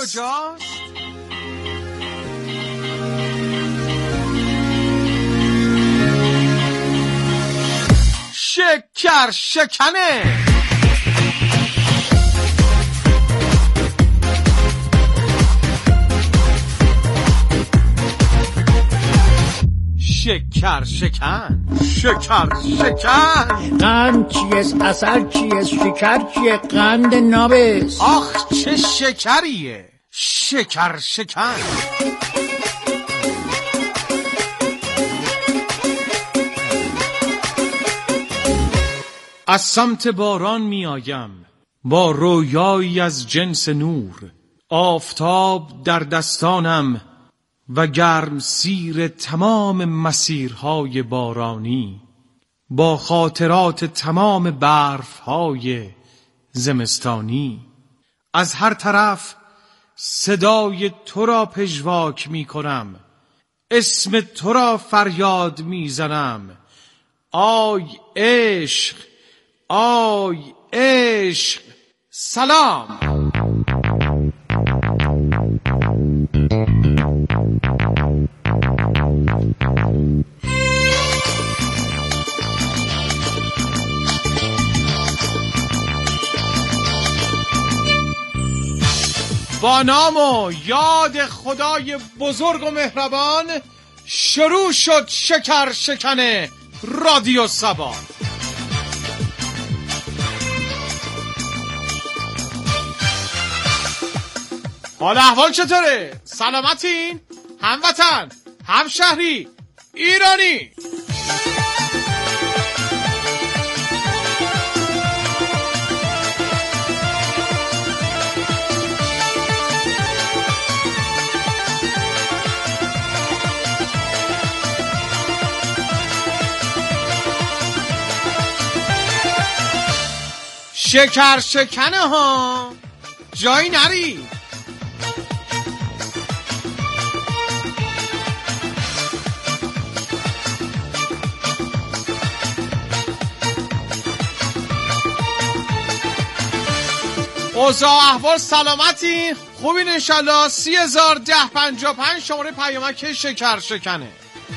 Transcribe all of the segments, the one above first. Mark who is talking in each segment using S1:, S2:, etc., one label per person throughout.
S1: کجاست؟ شکر شکنه. شکر شکن، شکر شکن.
S2: قند چیست؟ عسل چیست؟ شکر چیه؟ قند نابست.
S1: آخ چه شکریه. شکر شکن. از سمت باران می آیم با رویایی از جنس نور، آفتاب در دستانم و گرم سیر تمام مسیرهای بارانی، با خاطرات تمام برفهای زمستانی. از هر طرف صدای تو را پژواک می کنم، اسم تو را فریاد می زنم. آی عشق، آی عشق، سلام. با نام و یاد خدای بزرگ و مهربان شروع شد شکر شکنه رادیو سبا. حال احوال چطوره؟ سلامتین؟ هموطن، همشهری، ایرانی؟ شکر شکنه ها، جایی نری. اوضاع احوال سلامتی؟ خوبین انشالله. 301055 شماره پیامک شکر شکنه.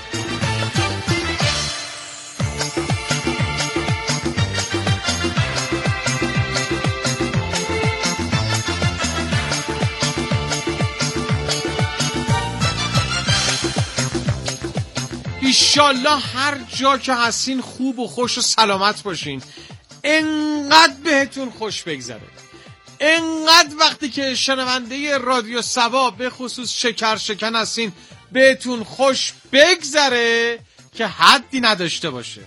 S1: ایشالله هر جا که هستین خوب و خوش و سلامت باشین. انقدر بهتون خوش بگذره، انقدر وقتی که شنونده رادیو سبا به خصوص شکر شکن هستین بهتون خوش بگذره که حدی نداشته باشه.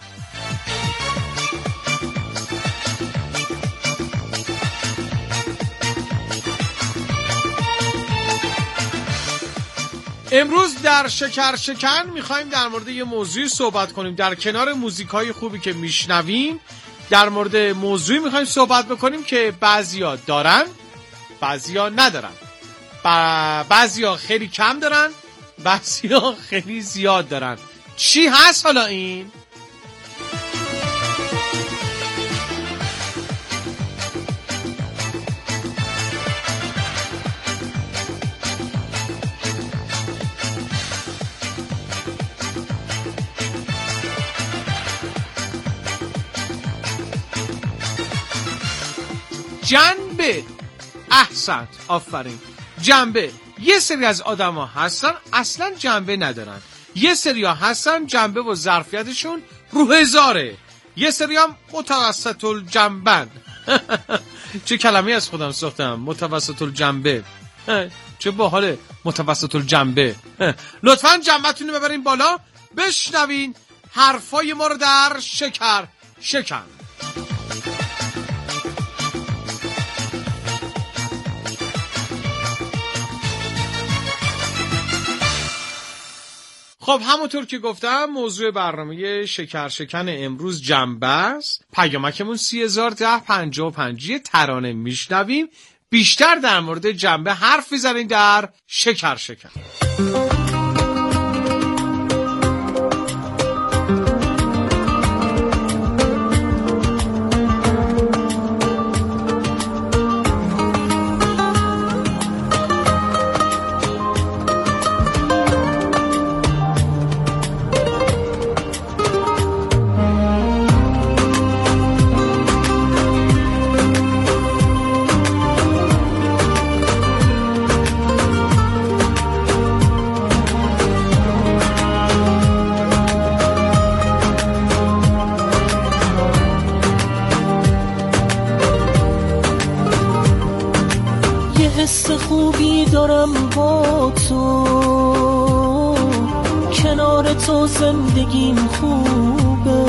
S1: امروز در شکر شکن میخوایم در مورد یه موضوعی صحبت کنیم. در کنار موزیکای خوبی که میشنویم در مورد موضوعی میخوایم صحبت بکنیم که بعضیا دارن، بعضیا ندارن، بعضیا خیلی کم دارن، بعضیا خیلی زیاد دارن. چی هست حالا این؟ جنبه. احسنت، آفرین. جنبه. یه سری از آدم ها هستن اصلا جنبه ندارن، یه سری ها هستن جنبه و ظرفیتشون رو هزاره، یه سری هم متوسط الجنبن. چه کلمه‌ای از خودم ساختم، متوسط الجنبه. چه باحاله متوسط الجنبه. لطفاً جنبتون رو ببرین بالا، بشنوین حرفای ما رو در شکر شکن. خب همونطور که گفتم موضوع برنامه شکر شکن امروز جنبه است. پیامکمون 301055 ترانه میشنویم. بیشتر در مورد جنبه حرف میزنیم در شکر شکن.
S3: حس خوبی دارم با تو، کنار تو زندگیم خوبه،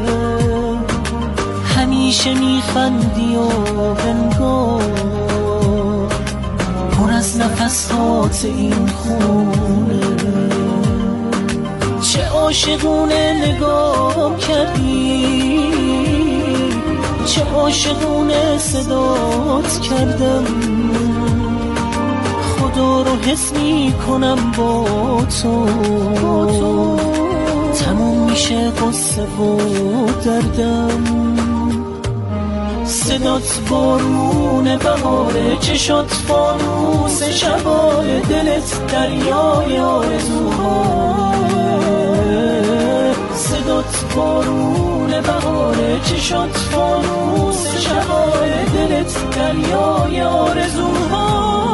S3: همیشه میخندی و بنگاه پر از نفسات این خونه. چه عاشقونه نگاه کردی، چه عاشقونه صدات کردم، خدا رو حس می کنم با تو، تموم میشه قصه و دردم. صدات بارون بهاره، چشات فانوس شبانه، دلت دریای آرزوهایه. صدات بارون بهاره، چشات فانوس شبانه، دلت دریای آرزوهایه.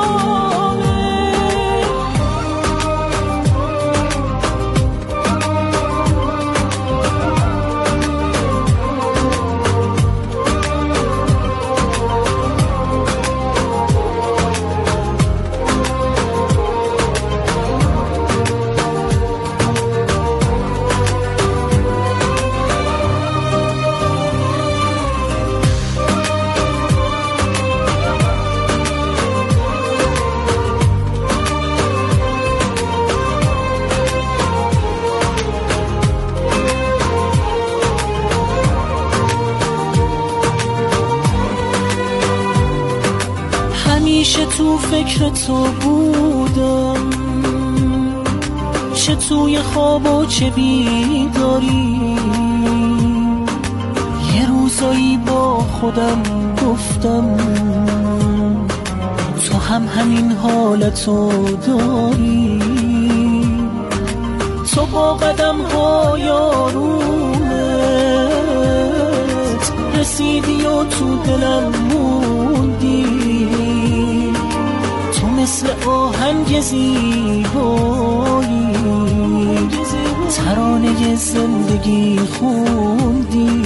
S3: همیشه تو فکر تو بودم، چه توی خواب و چه بیداری. یه روزایی با خودم گفتم تو هم همین حالتو داری. تو با قدم های آرومت رسیدی و تو دلم موندی. مثل آهنگ زیبایی ترانه زندگی خوندی.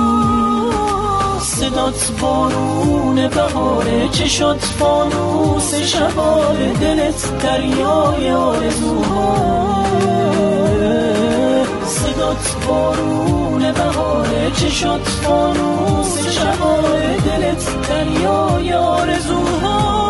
S3: صدات بارون بهاره، چشات فانوس شبانه، دلت دریای آرزوهایه. صدات بارون بهاره، چشات فانوس شبانه، دلت دریای آرزوهایه.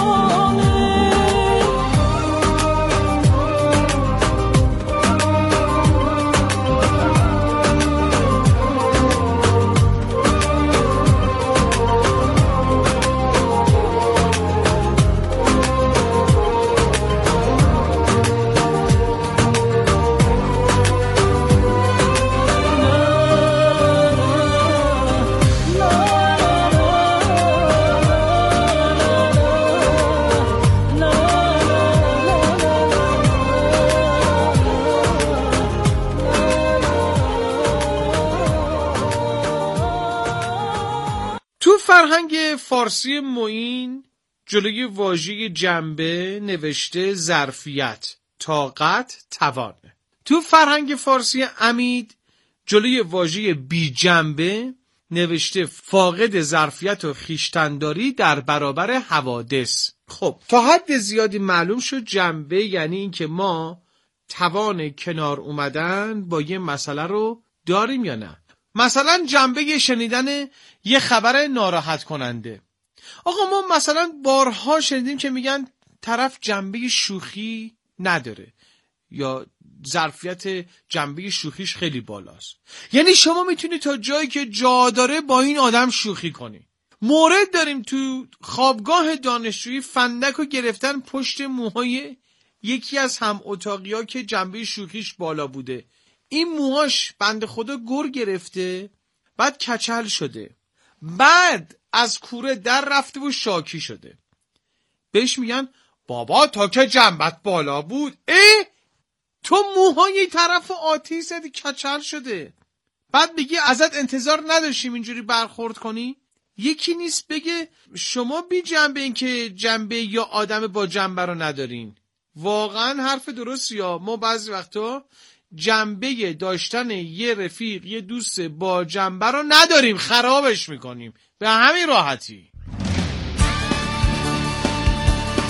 S1: فرهنگ فارسی معین جلوی واژه جنبه نوشته ظرفیت، طاقت، توان. تو فرهنگ فارسی عمید جلوی واژه بی جنبه نوشته فاقد ظرفیت و خویشتن‌داری در برابر حوادث. خب تا حد زیادی معلوم شد جنبه یعنی این که ما توان کنار اومدن با یه مسئله رو داریم یا نه. مثلا جنبه شنیدن یه خبر ناراحت کننده. آقا ما مثلا بارها شنیدیم که میگن طرف جنبه شوخی نداره یا ظرفیت جنبه شوخیش خیلی بالاست. یعنی شما میتونی تا جایی که جا داره با این آدم شوخی کنی. مورد داریم تو خوابگاه دانشجویی فندکو گرفتن پشت موهای یکی از هم اتاقی‌ها که جنبه شوخیش بالا بوده. این موهاش بنده خدا گر گرفته، بعد کچل شده، بعد از کوره در رفته و شاکی شده. بهش میگن بابا تا که جنبت بالا بود، تو موهای طرف آتی زدی کچل شده. بعد میگی ازت انتظار نداشتیم اینجوری برخورد کنی. یکی نیست بگه شما بی جنبه این که جنبه یا آدم با جنبه رو ندارین. واقعا حرف درستی ها. ما بعضی وقتا جنبه داشتن یه رفیق یه دوست با جنبه رو نداریم، خرابش میکنیم به همین راحتی.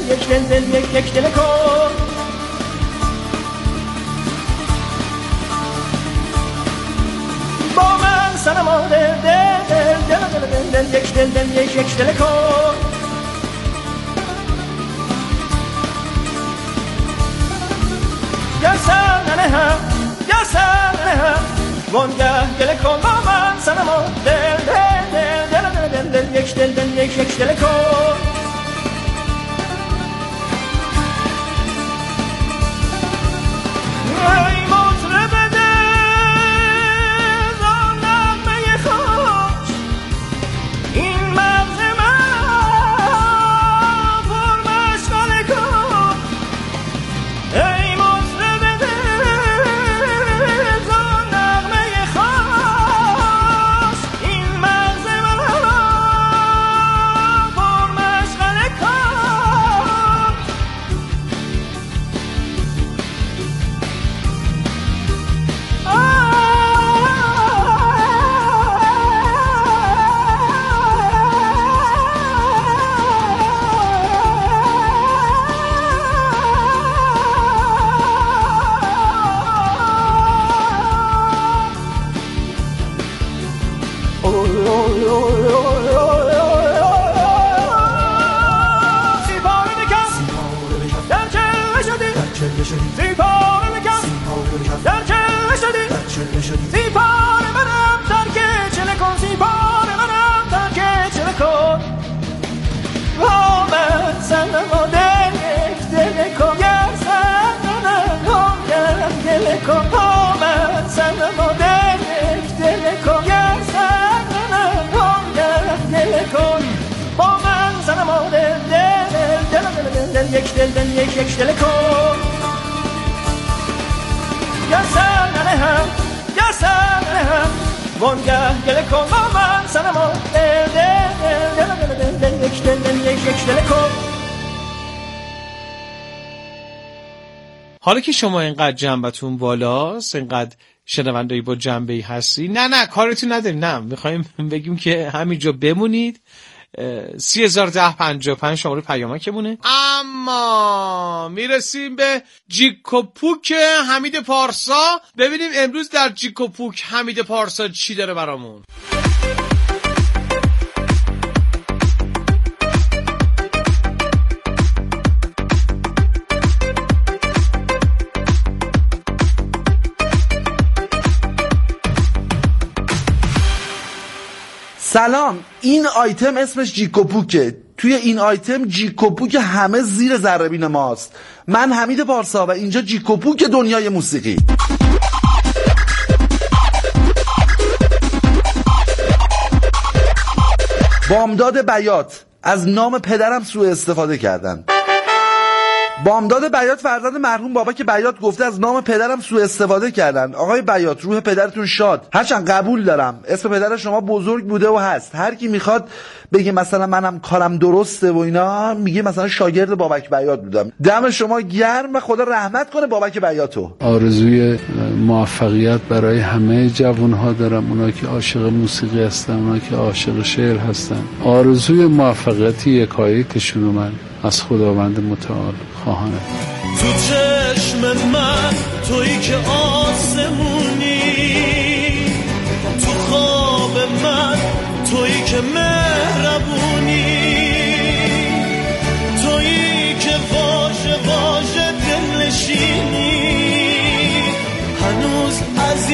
S3: یک دل یک دل کن با من صنما دل یک دل یک دل کن یا سننه هم وانگه گله کن با من صنما دل یک دل یک دل کن ای مطرب دل آن نغمه خوش این مغز من پر مشغله کن ای مطرب دل آن نغمه خوش این مغز من پر مشغله کن زیپاره منم ترک چله کن زیپاره منم ترک چله کن با من صنما دل یک دل کن گر صنما دل کن با من صنما دل یک دل کن گر صنما دل کن با من صنما دل یک دل یک دل کن یا صنما هم یا صنما هم وانگه گله کن با من صنما دل یک دل کن
S1: حالا که شما اینقدر جنبتون بالاست، اینقدر شنونده‌ای با جنبه‌ای هستی، نه کارتون نداریم، نه میخوایم بگیم که همینجا بمونید. 301055 شماره پیامکمونه. اما میرسیم به جیکوپوک حمید پارسا. ببینیم امروز در جیکوپوک حمید پارسا چی داره برامون.
S4: سلام، این آیتم اسمش جیکوپوکه. توی این آیتم جیکوپوک همه زیر ذره‌بین ماست. من حمید پارسا و اینجا جیکوپوک دنیای موسیقی. بامداد بیات از نام پدرم سوء استفاده کردن. بامداد بیات فرزند مرحوم بابک بیات گفته از نام پدرم سوء استفاده کردن. آقای بیات روح پدرتون شاد. هرچند قبول دارم اسم پدر شما بزرگ بوده و هست. هر کی میخواد بگه مثلا منم کارم درسته و اینا میگه مثلا شاگرد بابک بیات بودم. دم شما گرم و خدا رحمت کنه بابک بیاتو.
S5: آرزوی موفقیت برای همه جوانها دارم، اونا که عاشق موسیقی هستن، اونا که عاشق شعر هستن. آرزوی موفقیت یکایکشون من از خداوند متعال خواهانه.
S6: تو چشم من تویی که آسمونی، تو خواب من تویی که مهربونی، تویی که واژه واژه دلنشینی، هنوز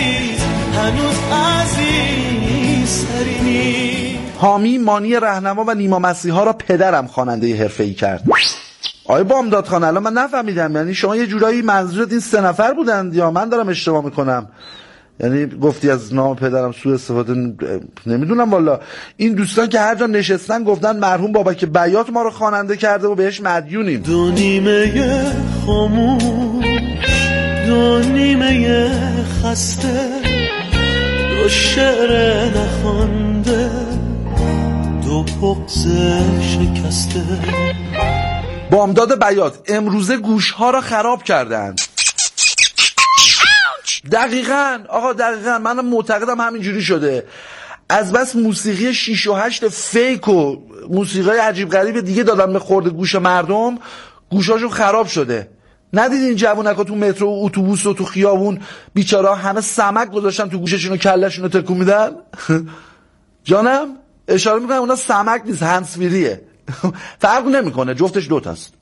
S6: عزیز ترینی.
S4: حامی مانی رهنما و نیما مسیحا را پدرم خواننده حرفه‌ای کرد. آقای بامداد خان الان من نفهمیدم، یعنی شما یه جورایی منظورت این 3 نفر بودند یا من دارم اشتباه میکنم؟ یعنی گفتی از نام پدرم سوء استفاده، نمیدونم والا. این دوستان که هر جا نشستن گفتن مرحوم بابک بیات ما رو خواننده کرده و بهش مدیونیم.
S6: دو نیمه خاموش، دو نیمه خسته، دو شعر نخوانده، دو بغض شکسته.
S4: بامداد بیات امروزه گوشها را خراب کردند. دقیقاً آقا، دقیقاً منم معتقدم همینجوری شده. از بس موسیقی 6 و 8 فیک و موسیقی عجیب غریب دیگه دادن به خورد گوش مردم، گوشاشون خراب شده. ندید این جوونکا تو مترو و اتوبوس و تو خیابون بیچاره‌ها همه سمک گذاشتن تو گوششون و کلهشون رو تکون میدن؟ جانم اشاره میکنم اونا سمک نیست، هندزفریه. فرق نمیکنه، جفتش دوتاست.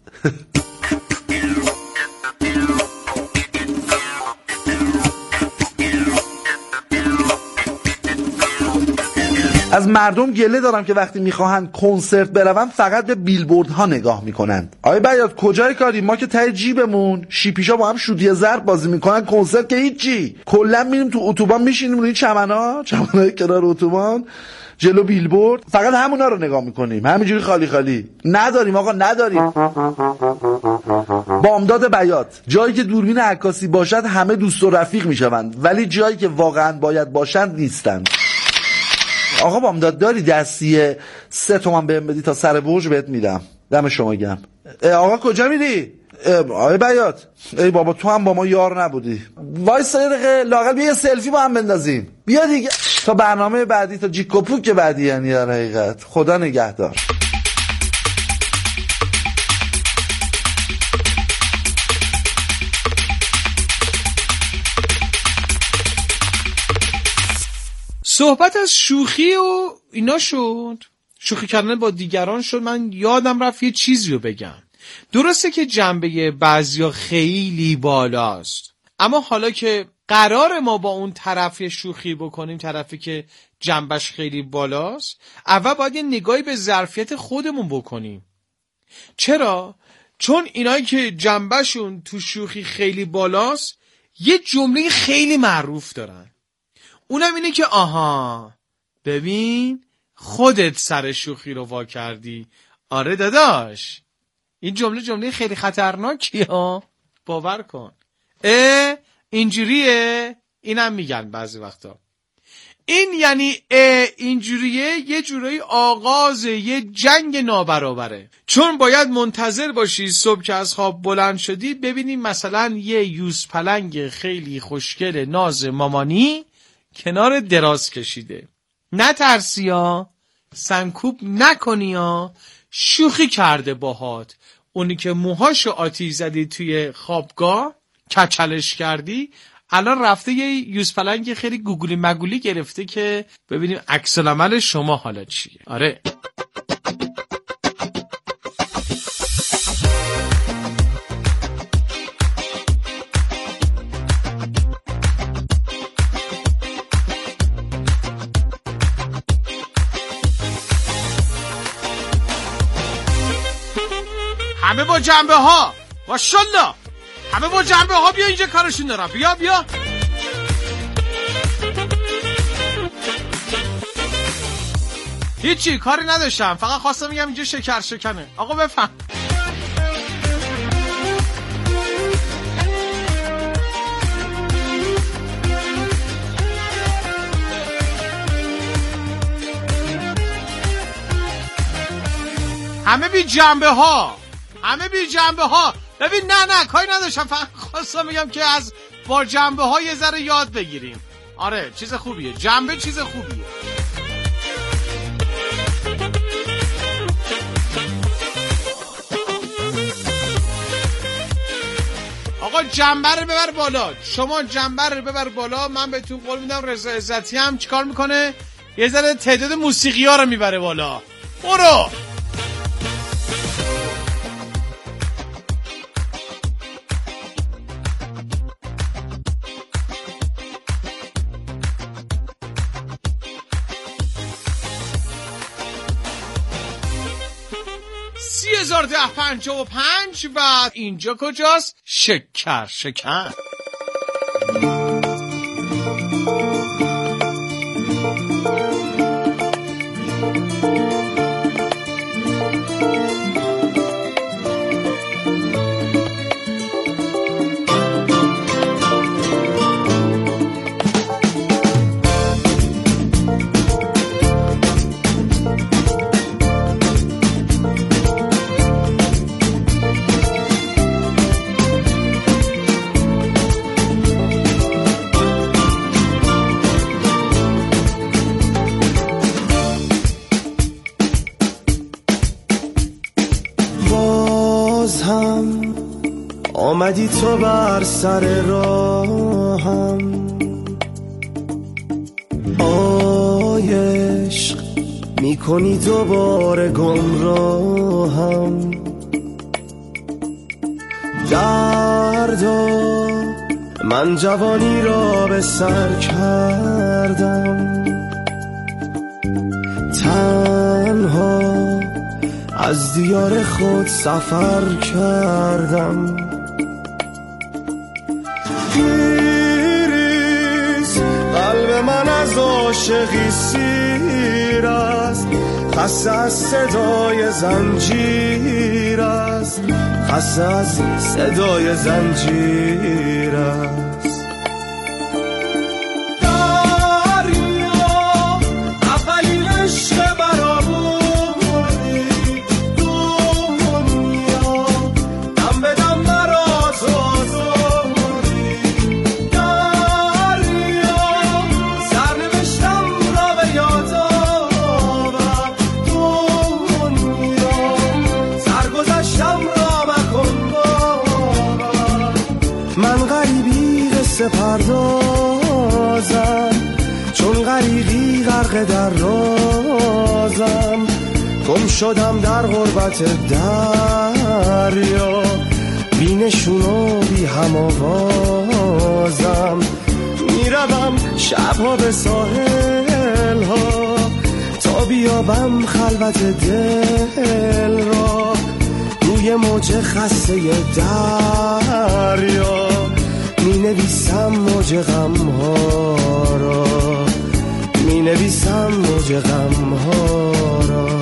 S4: از مردم گله دارم که وقتی میخواهن کنسرت برون فقط به بیلبوردها نگاه میکنند. آقای بیات کجای کاری؟ ما که ته جیبمون شیپیشا با هم شوتی ضرب بازی میکنن، کنسرت که هیچی. کلا میریم تو اتوبان میشینیم روی چمنای کنار اتوبان جلو بیلبورد، فقط همونا رو نگاه میکنیم، همینجوری خالی خالی. نداریم آقا، نداریم. بامداد بیات، جایی که دوربین عکاسی باشد همه دوست و رفیق میشوند، ولی جایی که واقعا باید باشند نیستند. آقا بامداد داری دستیه 3 تومن بهم بدی تا سر برج بهت میدم. دم شما گرم. آقا کجا میری؟ آقای بیات، ای بابا تو هم با ما یار نبودی. وایسا یه دقیقه لااقل بیا یه سلفی با هم بندازیم. بیا دیگه تا برنامه بعدی، تا جیکوپوک که بعدی. یعنی در حقیقت خدا نگهدار.
S1: صحبت از شوخی و اینا شد، شوخی کردن با دیگران شد. من یادم رفت یه چیزی رو بگم. درسته که جنبه بعضیا خیلی بالاست، اما حالا که قرار ما با اون طرف شوخی بکنیم، طرفی که جنبش خیلی بالاست، اول باید یه نگاهی به ظرفیت خودمون بکنیم. چرا؟ چون اینایی که جنبشون تو شوخی خیلی بالاست یه جمله خیلی معروف دارن، اونم اینه که آها ببین خودت سر شوخی رو وا کردی. آره داداش، این جمله خیلی خطرناکیه ها، باور کن. اینجوریه، اینم میگن بعضی وقتا. این یعنی اینجوریه یه جورایی آغاز یه جنگ نابرابره، چون باید منتظر باشی صبح که از خواب بلند شدی ببینی مثلا یه یوز پلنگ خیلی خوشگل ناز مامانی کنار دراز کشیده. نترسی ها، سنکوب نکنی ها، شوخی کرده باهات. اونی که موهاشو آتیش زدی توی خوابگاه کچلش کردی، الان رفته یه یوز پلنگ خیلی گوگلی مگولی گرفته که ببینیم عکس العمل شما حالا چیه. آره همه با جنبه ها، ماشاءالله همه با جنبه ها. بیا اینجا کارشون دارم. بیا هیچی کاری نداشتم، فقط خواستم بگم اینجا شکنه. آقا بفهم. همه بی جنبه ها. ببین نه کاری نداشتم، فقط خواستم بگم که از با جنبه ها یه ذره یاد بگیریم. آره چیز خوبیه، جنبه چیز خوبیه. آقا جنبه رو ببر بالا، شما جنبه رو ببر بالا. من بهتون قول میدم رضا عزتی هم چیکار میکنه؟ یه ذره تعداد موسیقی ها رو میبره بالا. برو. $30,1055 و اینجا کجاست؟ شکر.
S6: آمدی تو بر سر راهم، عشق میکنی دوباره گمراهم. دردا من جوانی را به سر کردم، تنها از دیار خود سفر کردم. پیریز قلب من از عاشقی سیر است، خسته از صدای زنجیر است، خسته از صدای زنجیر است. پردازم چون غریقی غرق در رازم، گم شدم در غربت دریا، بی نشون و بی هم آوازم. میروم شبها به ساحل ها تا بیابم خلوت دل را، روی موج خسته دریا می نویسم موج غم ها را، می نویسم موج غم ها را.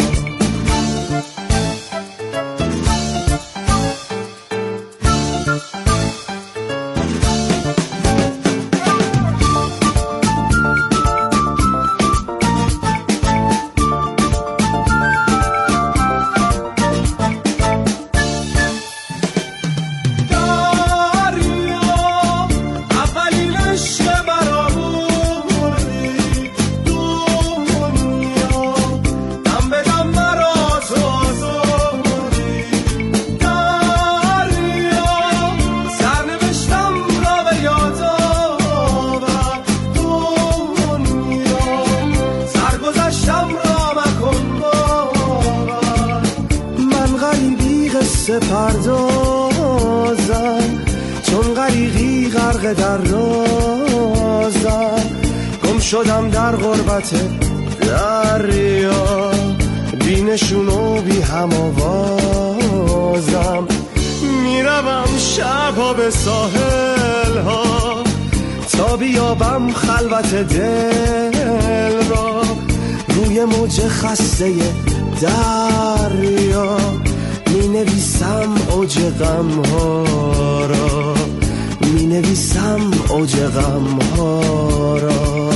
S6: پردازم چون غریقی غرق در رازم، گم شدم در غربت دریا، بی نشون و بی هم آوازم. میروم شبها به ساحل ها تا بیابم خلوت دل را، روی موج خسته دریا می نویسم اوج غم ها را، می نویسم اوج غم ها را.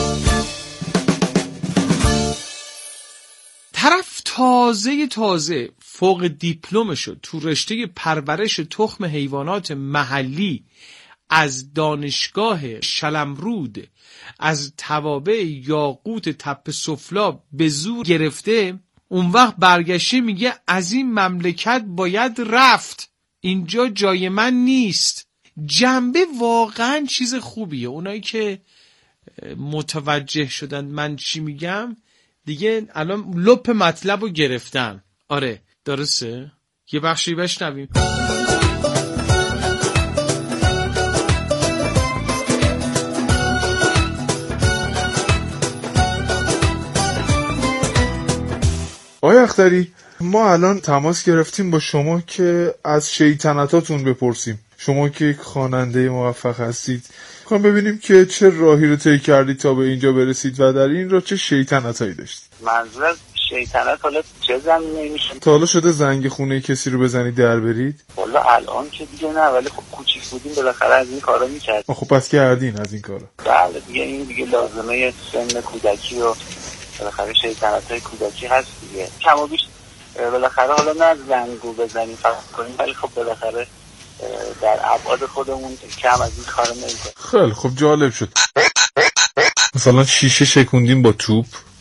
S1: طرف تازه فوق دیپلمشو تو رشته پرورش تخم حیوانات محلی از دانشگاه شلمرود از توابع یاقوت تپه سفلا به زور گرفته، اون وقت برگشته میگه از این مملکت باید رفت، اینجا جای من نیست. جنبه واقعا چیز خوبیه. اونایی که متوجه شدن من چی میگم دیگه الان لپ مطلب رو گرفتن. آره درسته؟ یه بخشی بشنویم.
S7: آقای اختری، ما الان تماس گرفتیم با شما که از شیطنتاتون بپرسیم. شما که یک خواننده موفق هستید، میخوام ببینیم که چه راهی رو طی کردید تا به اینجا برسید و در این راه چه شیطنتایی داشتید.
S8: منظور از شیطنت حالا چه زمینه‌ای میشه؟
S7: تا حالا شده زنگ خونه کسی رو بزنید در برید؟
S8: والا الان که دیگه نه، ولی خب کوچیک بودیم بالاخره از این کارا می‌کردیم.
S7: خب پس کردین از این کارا؟
S8: بله دیگه، این دیگه لازمه سن کودکی و بالاخره شیطنت‌های کودکی هست دیگه. کم و بیش بالاخره حالا نه زنگو بزنیم فقط کنیم، ولی خب بالاخره در ابعاد خودمون کم از این کارا نمی‌کنیم.
S7: خیلی خب جالب شد. مثلا شیشه شکوندیم با توپ؟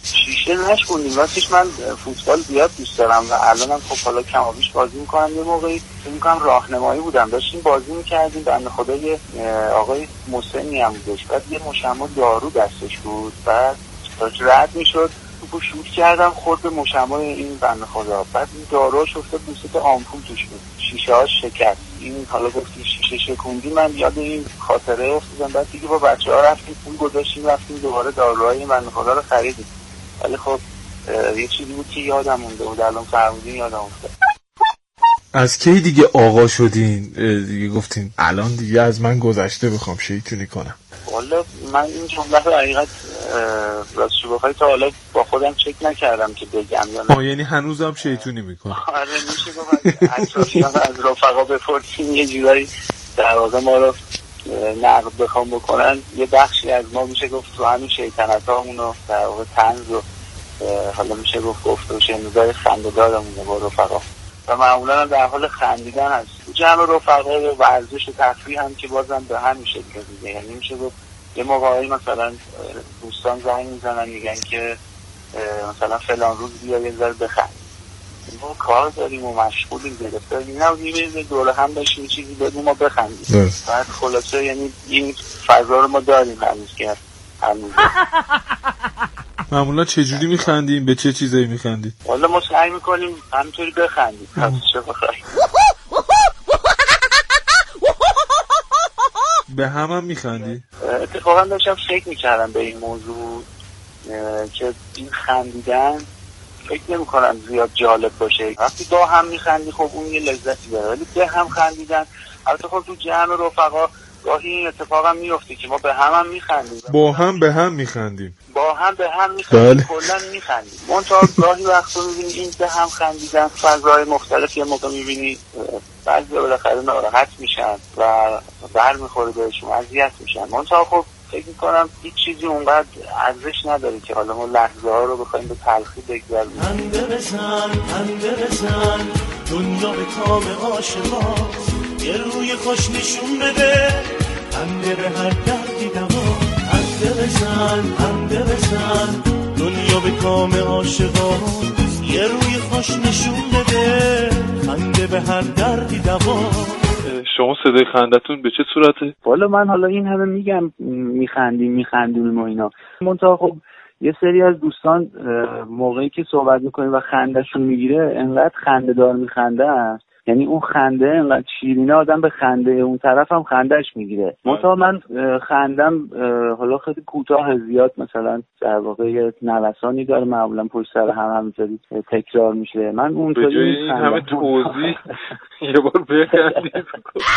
S8: شیشه نشکوندیم. راستش من فوتبال زیاد دوست دارم و الانم خب حالا کم و بیش بازی میکنم. یه موقعی فکر میکنم راهنمایی بودم، داشتیم بازی میکردیم، بنده خدا یه آقای مسنی هم بودش، بعد یه مشمع دارو دستش بود، بعد داشت رد میشد، توپو شوت کردم خورد به مشمع این بنده خدا، بعد این داروش افتاد دوست آمپول توش بود، شیشه هاش شکست. این حالا گفتی شیشه شکوندی، من یاد این خاطره افتادم. بعد دیگه با بچه‌ها رفتیم پول گذاشتیم رفتیم دوباره داروهای این بنده خدا رو خریدیم. ولی خب یه چیزی بود که یادم مونده بود، الان فرمودین یادم افتاد.
S7: از کی دیگه آقا شدین دیگه گفتین الان دیگه از من گذشته بخوام شیطونی کنم؟
S8: والا من این جمله رو حقیقت راستش بخوای تا حالا با خودم چک نکردم که بگم یا نه.
S7: یعنی هنوزم شیطونی میکنم؟
S8: آره میشه گفت اطرافیان از رفقا بپرسیم یه جورایی در واقع ما رو نقد بخوام بکنن، یه بخشی از ما میشه گفت تو همین شیطنت هامونو در واقع طنز و حالا میشه گفت و شنیدای خنده‌دارمونه با رفقا و معمولا هم در حال خندیدن هست تو جمع رفقا و ورزش و تفریح هم که بازم به هم میشه دیگه. یعنی میشه گفت یه موقعی مثلا دوستان زنگ میزنن میگن که مثلا فلان روز بیا یه ذره بخند، ما کار داریم و مشغولیم گرفته اینا، میبینیم دوره هم باشیم چیزی بدون ما بخندیم. بعد خلاصه یعنی این فضا رو ما داریم هنوز که هنوز.
S7: معمولا چه جوری میخندیم؟ به چه چیزایی میخندیم؟
S8: والا ما سعی میکنیم همینطوری بخندیم. چه بخوای
S7: به هم میخندی؟
S8: اتفاقا داشتم فکر میکردم به این موضوع که این خندیدن فکر نمی کنم زیاد جالب باشه. وقتی با هم میخندی خب اون یه لذتی داره، ولی به هم خندیدن البته خب تو جمع رفقا گاهی این اتفاق هم میفته که ما به هم میخندیم،
S7: با هم به هم میخندیم،
S8: کلا میخندیم. منتها گاهی وقتا میبینی این به هم خندیدن فضای مختلف یه موقع میبینی بعضی بالاخره ناراحت میشن و بر میخوره بهشون، اذیت میشن. منتها خب فکر میکنم هیچ چیزی اونقدر ارزش نداره که حالا ما لحظه ها رو بخوایم به تلخی بگذاریم.
S3: خنده بزن دنیا به کام عاشقا، یه روی خوش نشون بده، خنده به هر دردی دوا. خنده بزن دنیا به کام عاشقا، یه روی خوش نشون بده، خنده به هر دردی دوا.
S7: شما صدای خندتون به چه صورته؟
S8: والا من حالا این همه میگم میخندیم و اینا، منتها خب یه سری از دوستان موقعی که صحبت میکنیم و خندهشون میگیره انقدر خنده دار میخنده، یعنی اون خنده انقدر شیرینه آدم به خنده اون طرف هم خندهش میگیره. منتها من خندم حالا خیلی کوتاه زیاد، مثلا در واقع یه نوسانی داره، معمولا پشت سر هم همینطوری تکرار میشه. من اونطوری
S7: به جای این همه توضیح یه بار بخندید.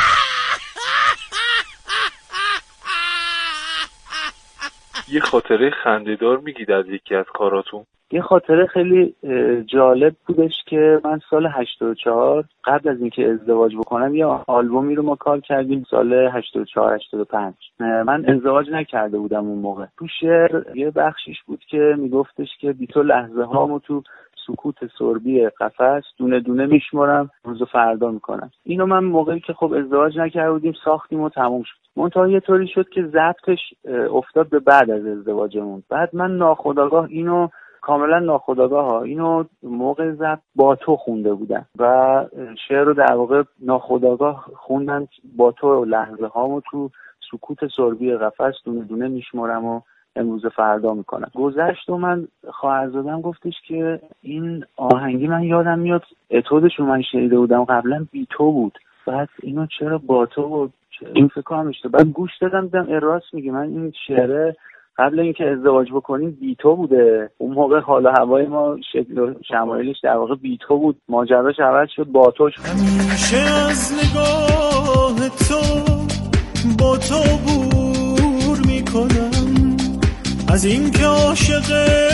S7: یه خاطره خنده‌دار میگید از یکی از کاراتون؟
S8: یه خاطره خیلی جالب بودش که من سال 84 قبل از اینکه ازدواج بکنم یه آلبومی رو ما کار کردیم سال 84-85. من ازدواج نکرده بودم اون موقع. تو شعر یه بخشیش بود که میگفتش که بی تو لحظه هامو تو سکوت سربی قفس دونه دونه میشمارم، روز فردا میکنم. اینو من موقعی که خب ازدواج نکرده بودیم ساختیم و تموم شد. منتها یه طوری شد که ضبطش افتاد به بعد از ازدواجمون. بعد من ناخودآگاه اینو کاملا ناخودآگاه اینو موقع ضبط با تو خونده بودم و شعر رو در واقع ناخودآگاه خوندم با تو لحظه هامو تو سکوت سربی قفس دونه دونه میشمارم و امروز فردا میکنم. گذشت و من خواهرزادم گفتش که این آهنگی من یادم میاد اتودش رو من شنیده بودم قبلا بی تو بود، بعد اینو چرا با تو بود، این فکر کنم اشتباه. بعد گوش دادم راست میگه، من این شعره قبل اینکه ازدواج بکنیم بی تو بوده. اون موقع حال و هوای ما شکل و شمایلش در واقع بی تو بود، ماجراش عوض شد با تو شد.
S3: همیشه از نگاه تو با تو بور میکنم، از اینکه عاشق